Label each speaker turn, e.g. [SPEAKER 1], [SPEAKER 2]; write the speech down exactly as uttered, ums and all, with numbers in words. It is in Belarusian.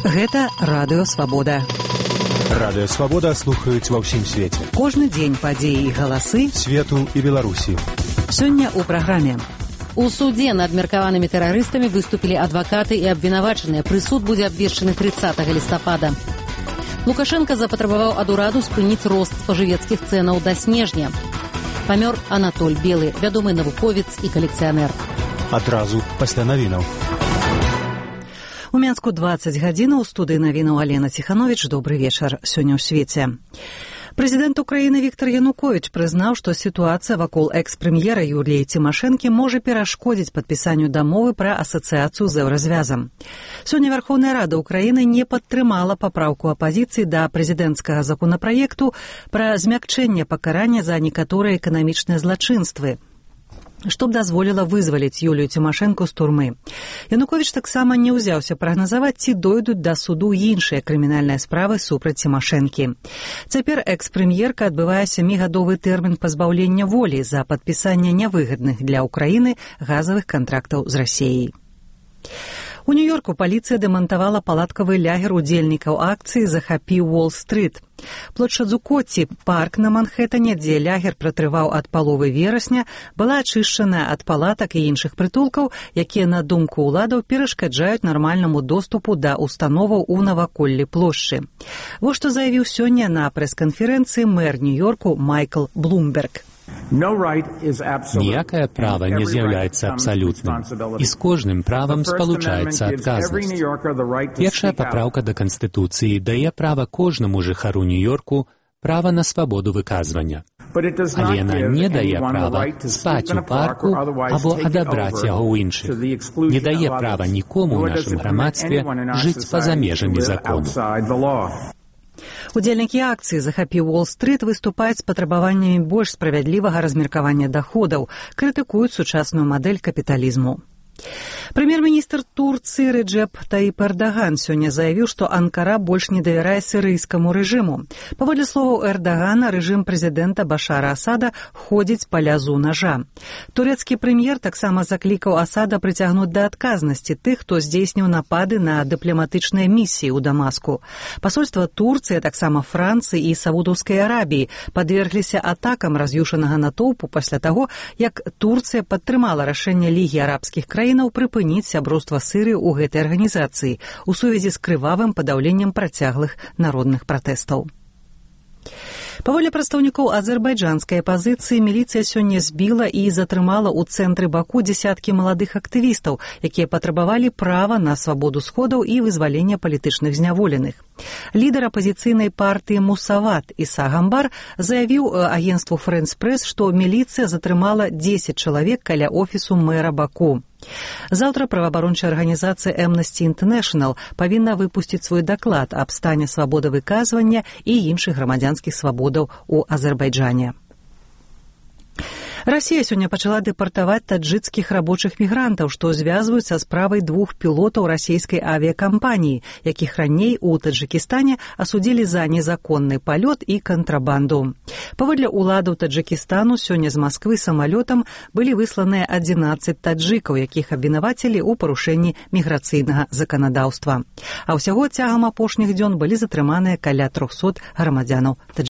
[SPEAKER 1] Гэта Радыё Свабода.
[SPEAKER 2] Радыё Свабода слухаюць ва ўсім свеце.
[SPEAKER 1] Кожны дзень падзеі і галасы
[SPEAKER 2] свету і Беларусі.
[SPEAKER 1] Сёння ў праграме.
[SPEAKER 3] У судзе над меркаванымі тэрарыстамі выступілі адвакаты і абвінавачаныя. Прысуд будзе абвешчаны трыццатага лістапада. Лукашенко запатрабаваў ад ураду спыніць рост спажывецкіх цэнаў да снежня. Памёр Анатоль Белы, вядомы навуковец і калекцыянер.
[SPEAKER 2] Адразу пасля навінаў.
[SPEAKER 1] У Мінску дваццаць гадзінаў, у студыі навінаў Алена Ціхановіч. Добры вечар. Сёння ў свеце. Прэзідэнт Украіны Віктар Януковіч прызнаў, што сітуацыя вакол экс-прэм'ера Юліі Цімашэнкі можа перашкодзіць падпісанню дамовы пра асацыяцыю з еўразвязам. Сёння Верховная Рада Украіны не падтрымала папраўку апазіцыі да прэзідэнцкага законапраекту пра змякчэнне пакарання за некаторыя эканамічныя злачынствы, што б дазволіла вызваліць Юлію Цімашэнку з турмы. Януковіч таксама не ўзяўся прагназаваць, ці дойдуць да суду іншыя крымінальныя справы супраць Цімашэнкі. Цяпер экс-прэм'ерка адбывае сямігадовы тэрмін пазбаўлення волі за падпісанне нявыгадных для Ўкраіны газавых кантрактаў з Расіяй. У Нью-Йорку паліцыя дэмантавала палаткавы лягер удзельнікаў акцыі «Захапі Уолл-стрыт». Плошча Дзукоці, парк на Манхэттане, дзе лягер пратрываў ад паловы верасня, была ачышчана ад палатак і іншых прытулкаў, якія, на думку ўладаў, перашкаджаюць нармальнаму доступу да установаў у наваколлі плошчы. Вось што заявіў сёння на прэс-канферэнцыі мэр Нью-Йорку Майкл Блумберг.
[SPEAKER 4] Ніякае права не з'яўляецца абсалютным, і з кожным правам спалучаецца адказнасць. Першая папраўка да Канстытуцыі дае права кожнаму жыхару Нью-Йорку права на свабоду выказвання. Але яна не дае права спаць у парку або адабраць яго ў іншых. Не дае права нікому ў нашым грамадстве жыць па-за межамі закону.
[SPEAKER 1] Удзельнікі акцыі «Захапі Уолл-стрыт» выступаюць з патрабаваннямі больш справядлівага размеркавання даходаў, крытыкуюць сучасную мадэль капіталізму. Прэм'ер-міністр Турцыі Реджеп Таіп Эрдаган сёння заявіў, што Анкара больш не давярае сірыйскаму рэжыму. Паводле словаў Эрдагана, рэжым прэзідэнта Башара Асада ходзіць па лязу нажа. Турэцкі прэм'ер таксама заклікаў Асада прыцягнуць да адказнасці тых, хто здзейсніў напады на дыпламатычныя місіі ў Дамаску. Пасольства Турцыі, таксама Францыі і Саудаўскай Арабіі падвергліся атакам раз'юшанага натоўпу пасля таго, як Турцыя падтрымала рашэнне Лігі арабскіх краін прыпыніць сяброўства Сырыі ў гэтай арганізацыі у сувязі з крывавым падаўленнем працяглых народных пратэстаў. Паводле прадстаўнікоў азербайджанскай апазіцыі, міліцыя сёння збіла і затрымала ў цэнтры Баку дзесяткі маладых актывістаў, якія патрабавалі права на свабоду сходаў і вызвалення палітычных зняволеных. Лідар апазіцыйнай партыі Мусават Іса Гамбар заявіў агенцтву Фрэнс Прэс, што міліцыя затрымала дзесяць чалавек каля офісу мэра Баку. Заўтра праваабарончая арганізацыя Amnesty International павінна выпусціць свой даклад аб стане свабоды выказвання і іншых грамадзянскіх свабодаў у Азербайджане. Расія сёння пачала дэпартаваць таджыкскіх рабочых мігрантаў, што звязваюць са справай двух пілотаў расійскай авіякампаніі, якіх раней у Таджыкістане асудзілі за незаконны палёт і кантрабанду. Паводле ўладаў Таджыкістану сёння з Масквы самалётам былі высланыя адзінаццаць таджыкаў, якіх абвінавацілі ў парушэнні міграцыйнага заканадаўства. А ўсяго цягам апошніх дзён былі затрыманыя каля трохсот грамадзянаў Таджыкістана.